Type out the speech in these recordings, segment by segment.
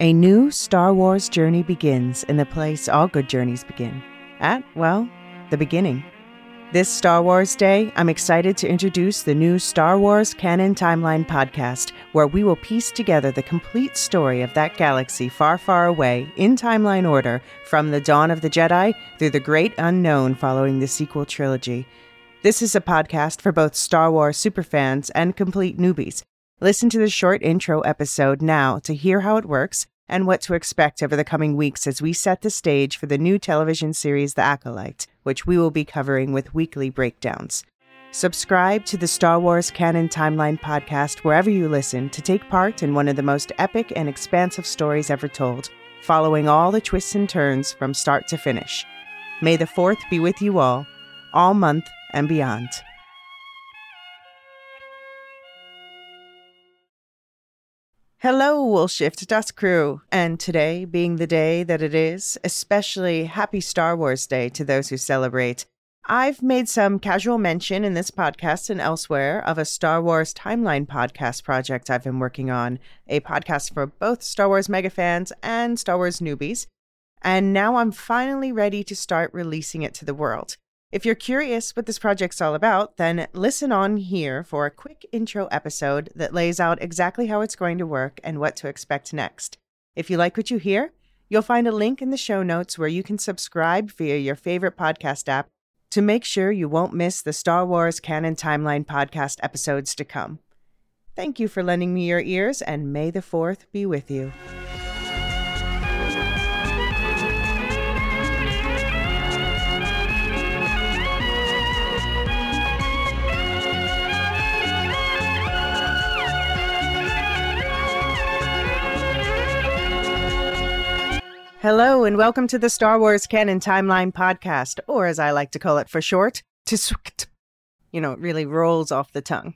A new Star Wars journey begins in the place all good journeys begin. At, well, the beginning. This Star Wars Day, I'm excited to introduce the new Star Wars Canon Timeline podcast, where we will piece together the complete story of that galaxy far, far away in timeline order, from the dawn of the Jedi through the great unknown following the sequel trilogy. This is a podcast for both Star Wars superfans and complete newbies. Listen to the short intro episode now to hear how it works and what to expect over the coming weeks as we set the stage for the new television series The Acolyte, which we will be covering with weekly breakdowns. Subscribe to the Star Wars Canon Timeline podcast wherever you listen to take part in one of the most epic and expansive stories ever told, following all the twists and turns from start to finish. May the 4th be with you all month and beyond. Hello, Woolshift Dust Crew, and today being the day that it is, especially happy Star Wars Day to those who celebrate. I've made some casual mention in this podcast and elsewhere of a Star Wars Timeline podcast project I've been working on, a podcast for both Star Wars mega fans and Star Wars newbies, and now I'm finally ready to start releasing it to the world. If you're curious what this project's all about, then listen on here for a quick intro episode that lays out exactly how it's going to work and what to expect next. If you like what you hear, you'll find a link in the show notes where you can subscribe via your favorite podcast app to make sure you won't miss the Star Wars Canon Timeline podcast episodes to come. Thank you for lending me your ears, and may the 4th be with you. Hello, and welcome to the Star Wars Canon Timeline podcast, or as I like to call it for short, TSWCT. It really rolls off the tongue.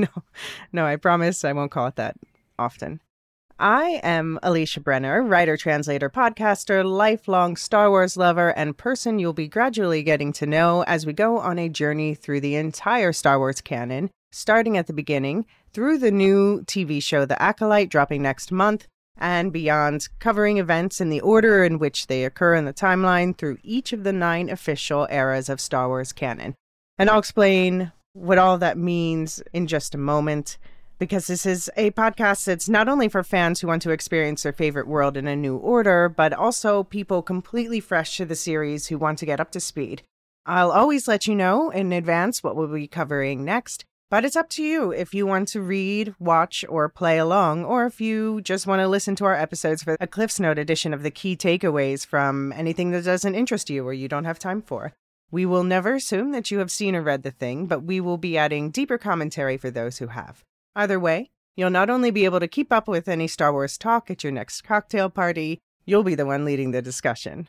No, I promise I won't call it that often. I am Alicia Brenner, writer, translator, podcaster, lifelong Star Wars lover, and person you'll be gradually getting to know as we go on a journey through the entire Star Wars canon, starting at the beginning, through the new TV show The Acolyte dropping next month, and beyond, covering events in the order in which they occur in the timeline through each of the 9 official eras of Star Wars canon. And I'll explain what all that means in just a moment, because this is a podcast that's not only for fans who want to experience their favorite world in a new order, but also people completely fresh to the series who want to get up to speed. I'll always let you know in advance what we'll be covering next, but it's up to you if you want to read, watch, or play along, or if you just want to listen to our episodes for a Cliff's Note edition of the key takeaways from anything that doesn't interest you or you don't have time for. We will never assume that you have seen or read the thing, but we will be adding deeper commentary for those who have. Either way, you'll not only be able to keep up with any Star Wars talk at your next cocktail party, you'll be the one leading the discussion.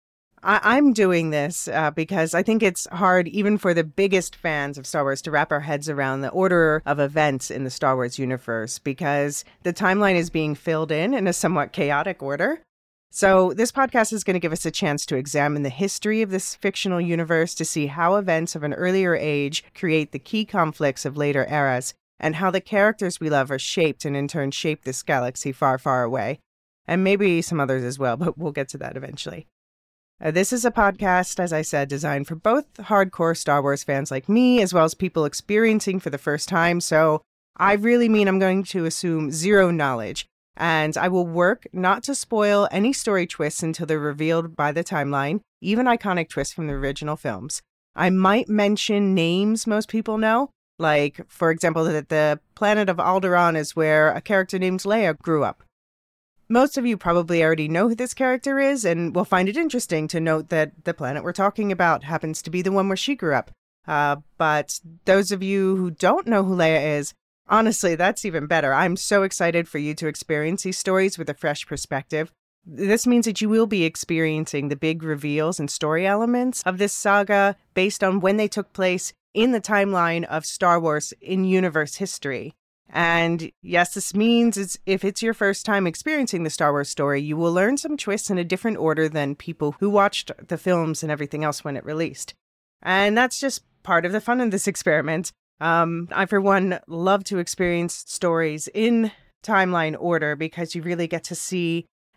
I'm doing this because I think it's hard, even for the biggest fans of Star Wars, to wrap our heads around the order of events in the Star Wars universe, because the timeline is being filled in a somewhat chaotic order. So this podcast is going to give us a chance to examine the history of this fictional universe, to see how events of an earlier age create the key conflicts of later eras, and how the characters we love are shaped and in turn shape this galaxy far, far away. And maybe some others as well, but we'll get to that eventually. This is a podcast, as I said, designed for both hardcore Star Wars fans like me, as well as people experiencing for the first time. So I really mean I'm going to assume zero knowledge, and I will work not to spoil any story twists until they're revealed by the timeline, even iconic twists from the original films. I might mention names most people know, like, for example, that the planet of Alderaan is where a character named Leia grew up. Most of you probably already know who this character is, and will find it interesting to note that the planet we're talking about happens to be the one where she grew up. But those of you who don't know who Leia is, honestly, that's even better. I'm so excited for you to experience these stories with a fresh perspective. This means that you will be experiencing the big reveals and story elements of this saga based on when they took place in the timeline of Star Wars in universe history. And yes, this means if it's your first time experiencing the Star Wars story, you will learn some twists in a different order than people who watched the films and everything else when it released. And that's just part of the fun of this experiment. I, for one, love to experience stories in timeline order because you really get to see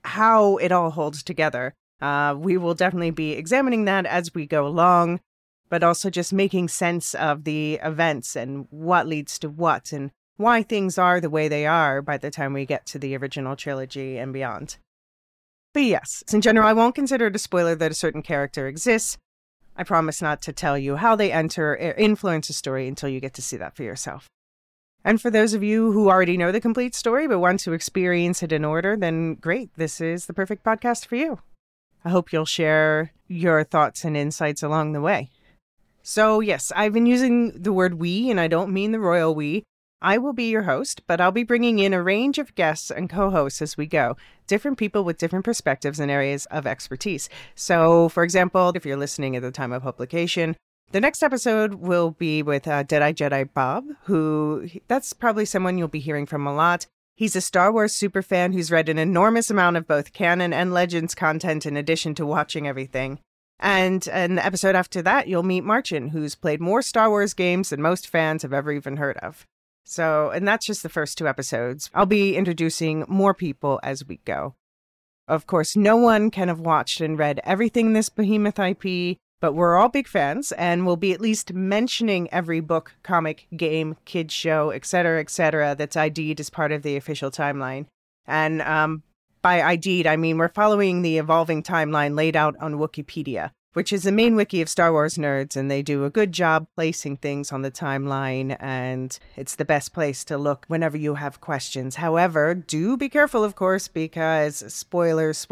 how it all holds together. We will definitely be examining that as we go along, but also just making sense of the events and what leads to what and why things are the way they are by the time we get to the original trilogy and beyond. But yes, in general, I won't consider it a spoiler that a certain character exists. I promise not to tell you how they enter or influence a story until you get to see that for yourself. And for those of you who already know the complete story but want to experience it in order, then great, this is the perfect podcast for you. I hope you'll share your thoughts and insights along the way. So yes, I've been using the word we, and I don't mean the royal we. I will be your host, but I'll be bringing in a range of guests and co-hosts as we go, different people with different perspectives and areas of expertise. So, for example, if you're listening at the time of publication, the next episode will be with Deadeye Jedi Bob, that's probably someone you'll be hearing from a lot. He's a Star Wars superfan who's read an enormous amount of both canon and Legends content in addition to watching everything. And in the episode after that, you'll meet Marchin, who's played more Star Wars games than most fans have ever even heard of. So, and that's just the first 2 episodes. I'll be introducing more people as we go. Of course, no one can have watched and read everything in this behemoth IP, but we're all big fans, and we'll be at least mentioning every book, comic, game, kids show, etc., that's ID'd as part of the official timeline. And by ID'd, I mean we're following the evolving timeline laid out on Wikipedia, which is the main wiki of Star Wars nerds, and they do a good job placing things on the timeline, and it's the best place to look whenever you have questions. However, do be careful, of course, because spoilers.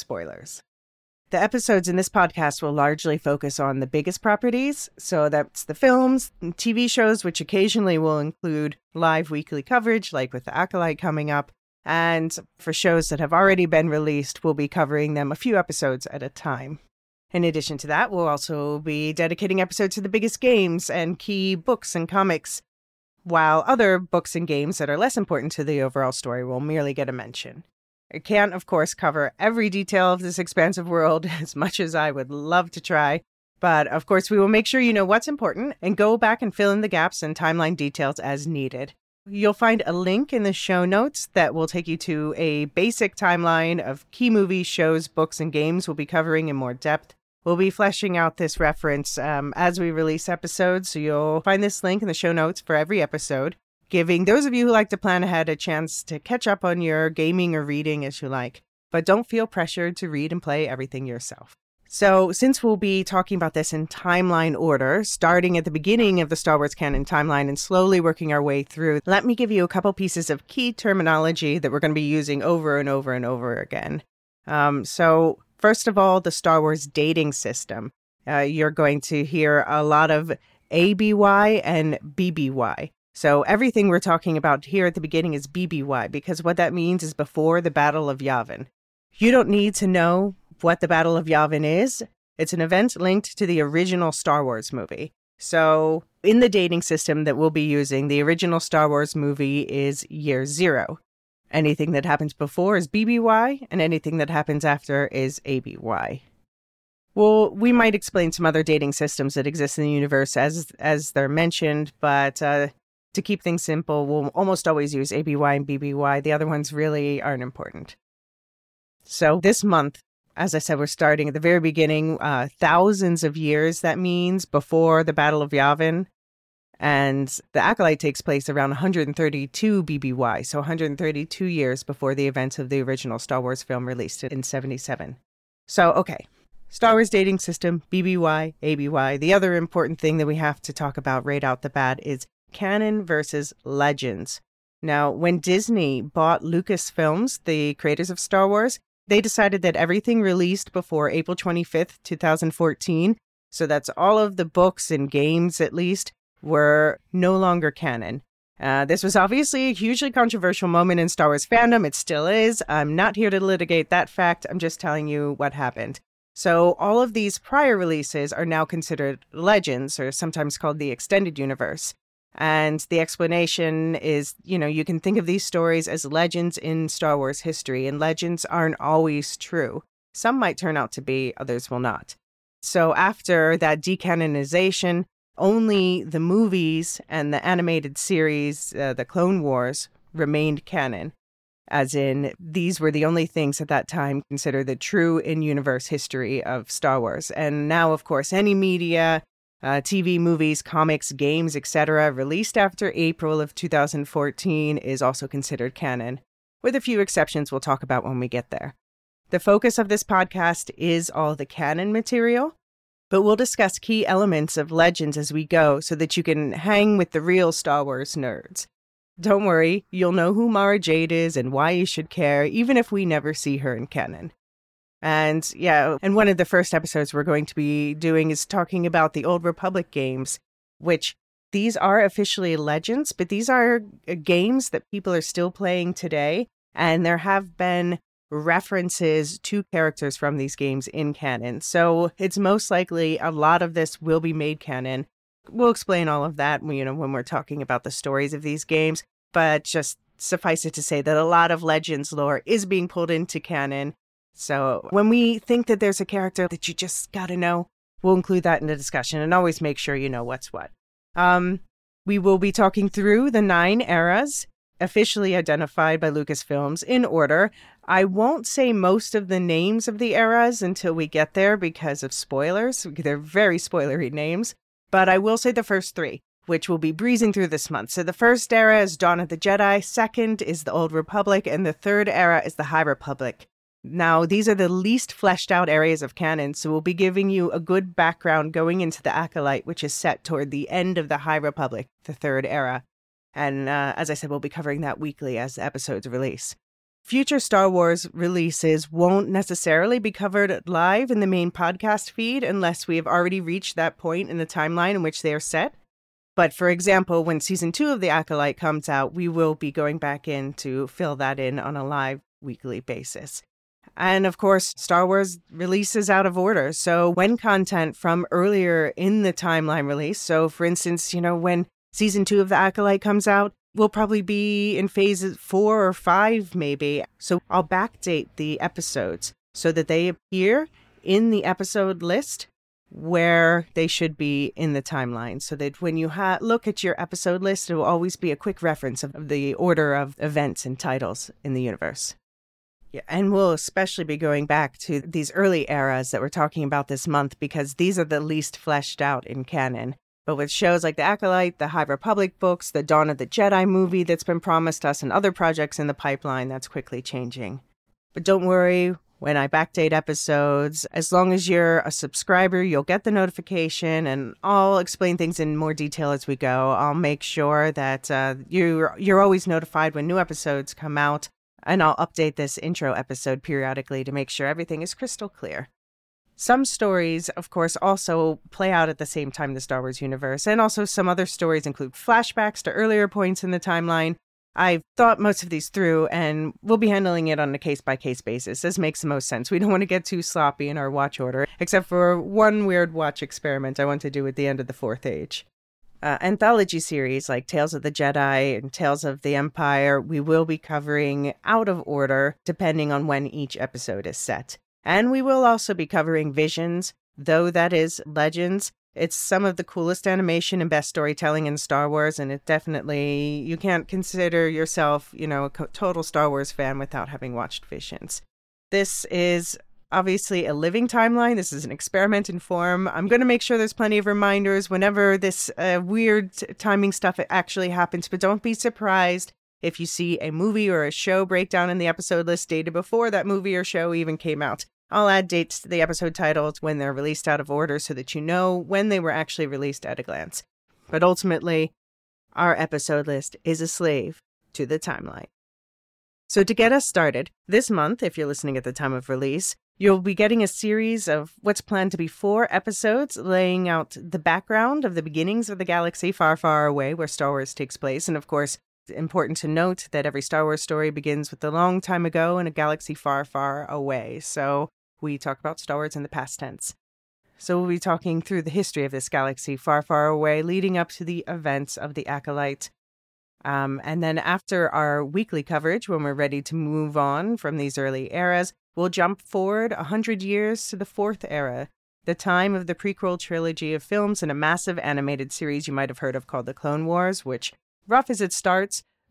The episodes in this podcast will largely focus on the biggest properties, so that's the films and TV shows, which occasionally will include live weekly coverage, like with The Acolyte coming up, and for shows that have already been released, we'll be covering them a few episodes at a time. In addition to that, we'll also be dedicating episodes to the biggest games and key books and comics, while other books and games that are less important to the overall story will merely get a mention. I can't, of course, cover every detail of this expansive world as much as I would love to try, but of course we will make sure you know what's important and go back and fill in the gaps and timeline details as needed. You'll find a link in the show notes that will take you to a basic timeline of key movies, shows, books, and games we'll be covering in more depth. We'll be fleshing out this reference as we release episodes, so you'll find this link in the show notes for every episode, giving those of you who like to plan ahead a chance to catch up on your gaming or reading as you like. But don't feel pressured to read and play everything yourself. So since we'll be talking about this in timeline order, starting at the beginning of the Star Wars canon timeline and slowly working our way through, let me give you a couple pieces of key terminology that we're going to be using over and over and over again. So first of all, the Star Wars dating system. You're going to hear a lot of ABY and BBY. So everything we're talking about here at the beginning is BBY, because what that means is before the Battle of Yavin. You don't need to know what the Battle of Yavin is. It's an event linked to the original Star Wars movie. So in the dating system that we'll be using, the original Star Wars movie is year 0. Anything that happens before is BBY, and anything that happens after is ABY. Well, we might explain some other dating systems that exist in the universe as they're mentioned, but to keep things simple, we'll almost always use ABY and BBY. The other ones really aren't important. So this month, as I said, we're starting at the very beginning, thousands of years, that means, before the Battle of Yavin. And the Acolyte takes place around 132 BBY, so 132 years before the events of the original Star Wars film released in 1977. So, okay, Star Wars dating system, BBY, ABY. The other important thing that we have to talk about right out the bat is canon versus legends. Now, when Disney bought Lucasfilms, the creators of Star Wars, they decided that everything released before April 25th, 2014, so that's all of the books and games at least, were no longer canon. This was obviously a hugely controversial moment in Star Wars fandom. It still is. I'm not here to litigate that fact. I'm just telling you what happened. So all of these prior releases are now considered legends, or sometimes called the extended universe. And the explanation is, you can think of these stories as legends in Star Wars history, and legends aren't always true. Some might turn out to be, others will not. So after that decanonization, only the movies and the animated series, the Clone Wars, remained canon. as in these were the only things at that time considered the true in-universe history of Star Wars. And now, of course, any media, TV, movies, comics, games, etc., released after April of 2014 is also considered canon, with a few exceptions we'll talk about when we get there. The focus of this podcast is all the canon material, but we'll discuss key elements of Legends as we go so that you can hang with the real Star Wars nerds. Don't worry, you'll know who Mara Jade is and why you should care, even if we never see her in canon. And one of the first episodes we're going to be doing is talking about the Old Republic games, which these are officially Legends, but these are games that people are still playing today, and there have been references to characters from these games in canon. So it's most likely a lot of this will be made canon. We'll explain all of that, when we're talking about the stories of these games, but just suffice it to say that a lot of Legends lore is being pulled into canon. So when we think that there's a character that you just gotta know, we'll include that in the discussion and always make sure you know what's what. We will be talking through the 9 eras officially identified by Lucasfilms in order. I won't say most of the names of the eras until we get there because of spoilers. They're very spoilery names. But I will say the first 3, which we'll be breezing through this month. So the first era is Dawn of the Jedi, second is the Old Republic, and the third era is the High Republic. Now, these are the least fleshed out areas of canon, so we'll be giving you a good background going into the Acolyte, which is set toward the end of the High Republic, the third era. And as I said, we'll be covering that weekly as the episodes release. Future Star Wars releases won't necessarily be covered live in the main podcast feed unless we have already reached that point in the timeline in which they are set. But for example, when Season 2 of The Acolyte comes out, we will be going back in to fill that in on a live weekly basis. And of course, Star Wars releases out of order. So when content from earlier in the timeline release, so for instance, when Season 2 of The Acolyte comes out, we'll probably be in phases 4 or 5, maybe. So I'll backdate the episodes so that they appear in the episode list where they should be in the timeline. So that when you look at your episode list, it will always be a quick reference of the order of events and titles in the universe. Yeah, and we'll especially be going back to these early eras that we're talking about this month because these are the least fleshed out in canon. But with shows like The Acolyte, the High Republic books, the Dawn of the Jedi movie that's been promised us, and other projects in the pipeline, that's quickly changing. But don't worry, when I backdate episodes, as long as you're a subscriber, you'll get the notification, and I'll explain things in more detail as we go. I'll make sure that you're always notified when new episodes come out, and I'll update this intro episode periodically to make sure everything is crystal clear. Some stories, of course, also play out at the same time in the Star Wars universe, and also some other stories include flashbacks to earlier points in the timeline. I've thought most of these through, and we'll be handling it on a case-by-case basis. This makes the most sense. We don't want to get too sloppy in our watch order, except for one weird watch experiment I want to do at the end of the Fourth Age. Anthology series like Tales of the Jedi and Tales of the Empire, we will be covering out of order, depending on when each episode is set. And we will also be covering Visions, though that is Legends. It's some of the coolest animation and best storytelling in Star Wars, and it definitely, you can't consider yourself, a total Star Wars fan without having watched Visions. This is obviously a living timeline. This is an experiment in form. I'm going to make sure there's plenty of reminders whenever this weird timing stuff actually happens, but don't be surprised if you see a movie or a show breakdown in the episode list dated before that movie or show even came out. I'll add dates to the episode titles when they're released out of order so that you know when they were actually released at a glance. But ultimately, our episode list is a slave to the timeline. So to get us started, this month, if you're listening at the time of release, you'll be getting a series of what's planned to be 4 episodes laying out the background of the beginnings of the galaxy far, far away where Star Wars takes place. And of course, it's important to note that every Star Wars story begins with a long time ago in a galaxy far, far away. So we talk about Star Wars in the past tense. So we'll be talking through the history of this galaxy far, far away, leading up to the events of the Acolyte. And then after our weekly coverage, when we're ready to move on from these early eras, we'll jump forward 100 years to the 4th era, the time of the prequel trilogy of films and a massive animated series you might have heard of called The Clone Wars, which, rough as it starts,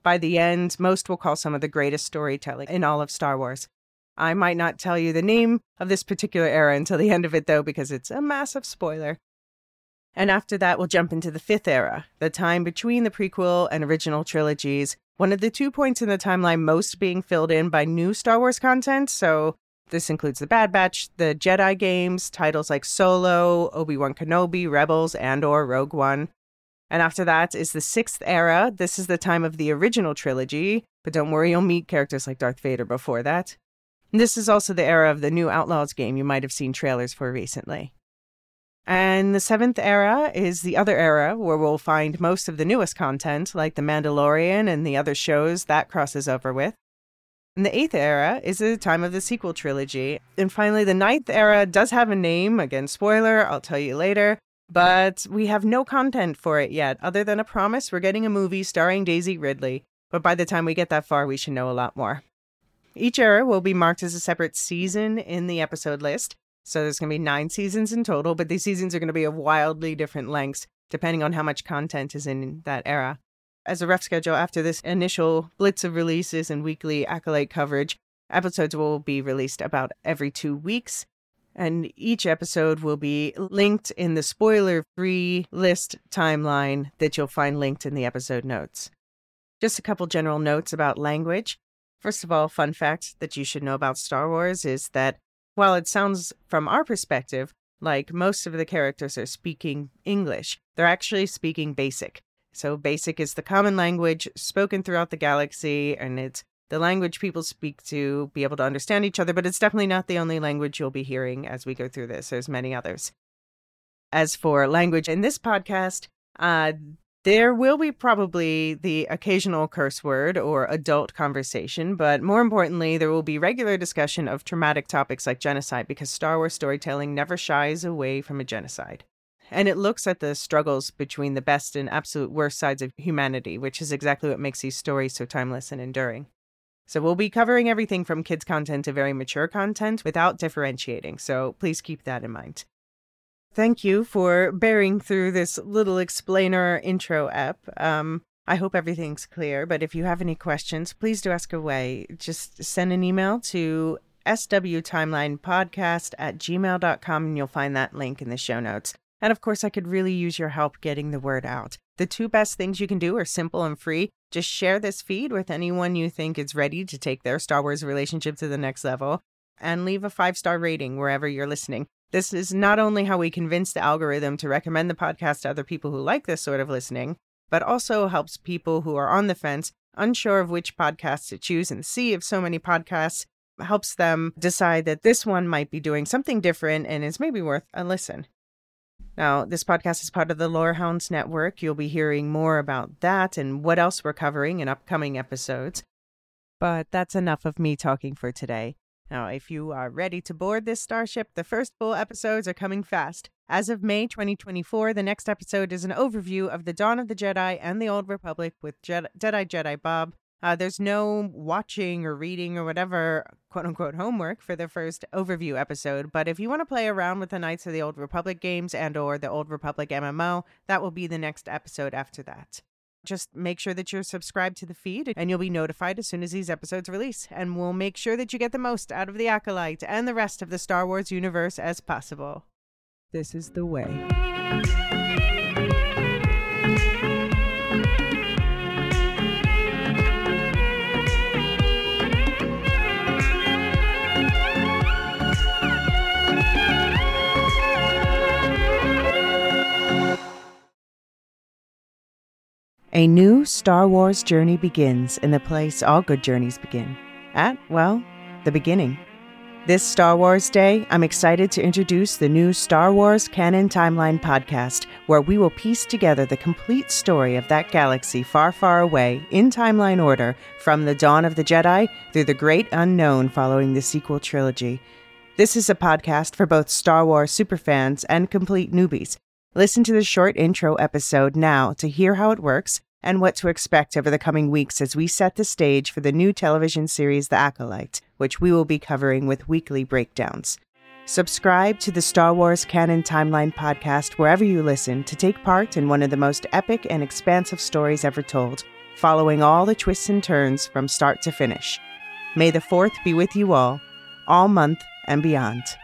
By the end, most will call some of the greatest storytelling in all of Star Wars. I might not tell you the name of this particular era until the end of it, though, because it's a massive spoiler. And after that, we'll jump into the fifth era, the time between the prequel and original trilogies, one of the 2 points in the timeline most being filled in by new Star Wars content. So this includes the Bad Batch, the Jedi games, titles like Solo, Obi-Wan Kenobi, Rebels, and/or Rogue One. And after that is the sixth era. This is the time of the original trilogy, but don't worry, you'll meet characters like Darth Vader before that. And this is also the era of the new Outlaws game you might have seen trailers for recently. And the seventh era is the other era where we'll find most of the newest content, like The Mandalorian and the other shows that crosses over with. And the eighth era is the time of the sequel trilogy. And finally, the ninth era does have a name. Again, spoiler, I'll tell you later. But we have no content for it yet, other than a promise we're getting a movie starring Daisy Ridley. But by the time we get that far, we should know a lot more. Each era will be marked as a separate season in the episode list. So there's going to be 9 seasons in total, but these seasons are going to be of wildly different lengths, depending on how much content is in that era. As a rough schedule, after this initial blitz of releases and weekly Acolyte coverage, episodes will be released about every 2 weeks. And each episode will be linked in the spoiler-free list timeline that you'll find linked in the episode notes. Just a couple general notes about language. First of all, fun fact that you should know about Star Wars is that while it sounds, from our perspective, like most of the characters are speaking English, they're actually speaking Basic. So Basic is the common language spoken throughout the galaxy, and it's the language people speak to be able to understand each other, but it's definitely not the only language you'll be hearing as we go through this. There's many others. As for language in this podcast, there will be probably the occasional curse word or adult conversation, but more importantly, there will be regular discussion of traumatic topics like genocide, because Star Wars storytelling never shies away from a genocide. And it looks at the struggles between the best and absolute worst sides of humanity, which is exactly what makes these stories so timeless and enduring. So we'll be covering everything from kids' content to very mature content without differentiating, so please keep that in mind. Thank you for bearing through this little explainer intro ep. I hope everything's clear, but if you have any questions, please do ask away. Just send an email to swtimelinepodcast@gmail.com and you'll find that link in the show notes. And of course, I could really use your help getting the word out. The 2 best things you can do are simple and free. Just share this feed with anyone you think is ready to take their Star Wars relationship to the next level, and leave a 5-star rating wherever you're listening. This is not only how we convince the algorithm to recommend the podcast to other people who like this sort of listening, but also helps people who are on the fence, unsure of which podcasts to choose in the sea of so many podcasts, helps them decide that this one might be doing something different and is maybe worth a listen. Now, this podcast is part of the Lorehounds Network. You'll be hearing more about that and what else we're covering in upcoming episodes. But that's enough of me talking for today. Now, if you are ready to board this starship, the first full episodes are coming fast. As of May 2024, the next episode is an overview of the Dawn of the Jedi and the Old Republic with Jedi Bob. There's no watching or reading or whatever, quote-unquote, homework for the first overview episode, but if you want to play around with the Knights of the Old Republic games and or the Old Republic MMO, that will be the next episode after that. Just make sure that you're subscribed to the feed and you'll be notified as soon as these episodes release, and we'll make sure that you get the most out of the Acolyte and the rest of the Star Wars universe as possible. This is the way. A new Star Wars journey begins in the place all good journeys begin. At, well, the beginning. This Star Wars Day, I'm excited to introduce the new Star Wars Canon Timeline podcast, where we will piece together the complete story of that galaxy far, far away, in timeline order, from the dawn of the Jedi through the great unknown following the sequel trilogy. This is a podcast for both Star Wars superfans and complete newbies. Listen to the short intro episode now to hear how it works and what to expect over the coming weeks as we set the stage for the new television series The Acolyte, which we will be covering with weekly breakdowns. Subscribe to the Star Wars Canon Timeline podcast wherever you listen to take part in one of the most epic and expansive stories ever told. following all the twists and turns from start to finish. May the 4th be with you all month and beyond.